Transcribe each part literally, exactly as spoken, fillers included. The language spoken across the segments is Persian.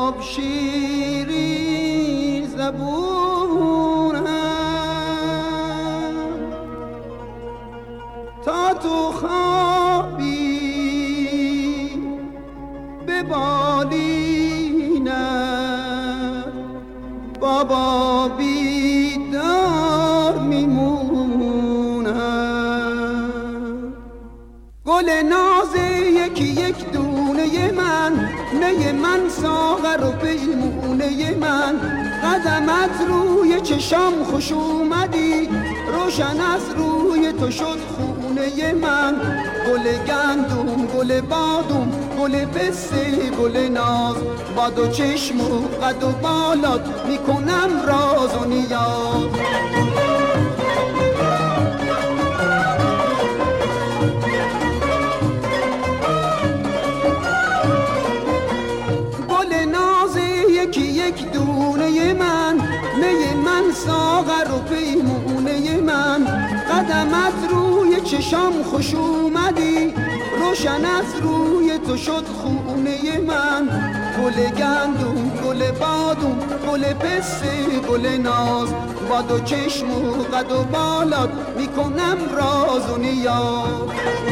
خواب شیرین زبونم تا تو خوابی ببالینم بابا بیدار میمونم. گل ناز یکی یک دونه من، نی من ساغر و پیمونه من، قدمت روی چشام خوش اومدی، روشن از روی تو شد خونه من. گل گندم گل بادم گل پسته گل ناز، با دو چشم و قد و بالات میکنم راز و نیاز. یک دونه من، نی من ساغر و پیمونه من، قدمت روی چشام خوش اومدی، روشن از روی تو شد خونه من. گل گندم گل بادم گل پسته گل ناز، با دو چشم و قد و بالات میکنم راز و نیاز.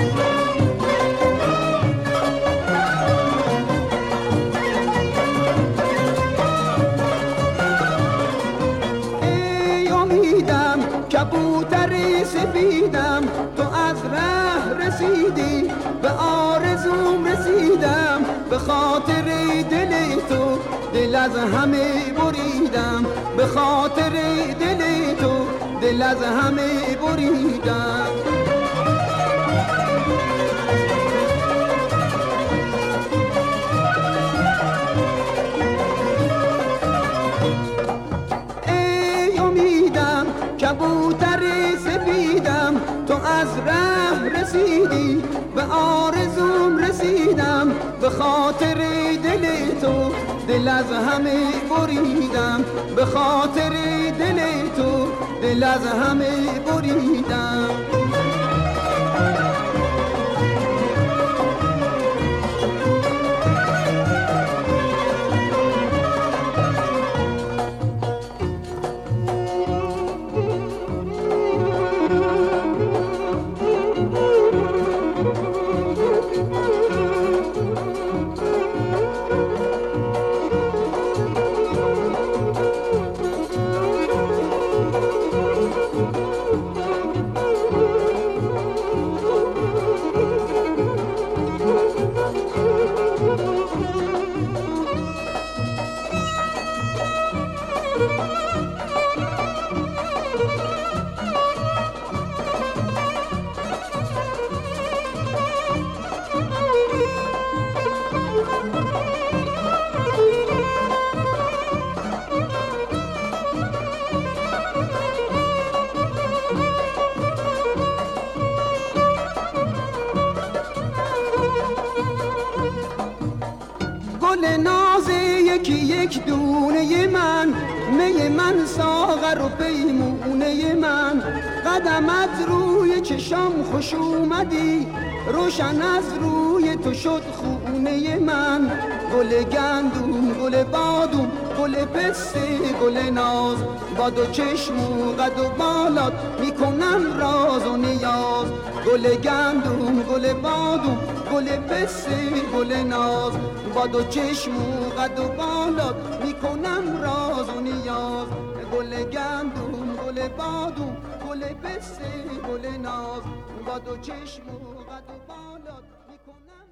کبوتر سفیدم تو از ره رسیدی، به آرزوم رسیدم، به خاطر دل تو دل از همه بریدم، به خاطر دل تو دل از همه بریدم. کبوتر سفیدم تو از ره رسیدی، به آرزوم رسیدم، به خاطر دل تو دل از همه بریدم، به خاطر دل تو دل از همه بریدم. گل ناز یکی یک دونه من، می من ساغر و پیمونه من، قدمت روی چشام خوش اومدی، روشن از روی تو شد خونه من. گل گندم گل بادم گل پسته گل ناز، با دو چشم و قد و بالات میکنم راز و نیاز. گل گندم گل بادم گل پسته گل ناز، با دو چشم و قد و بالات میکنم راز و نیاز. گل گندم گل بادم گل پسته گل ناز، با دو چشم و قد و بالات میکنم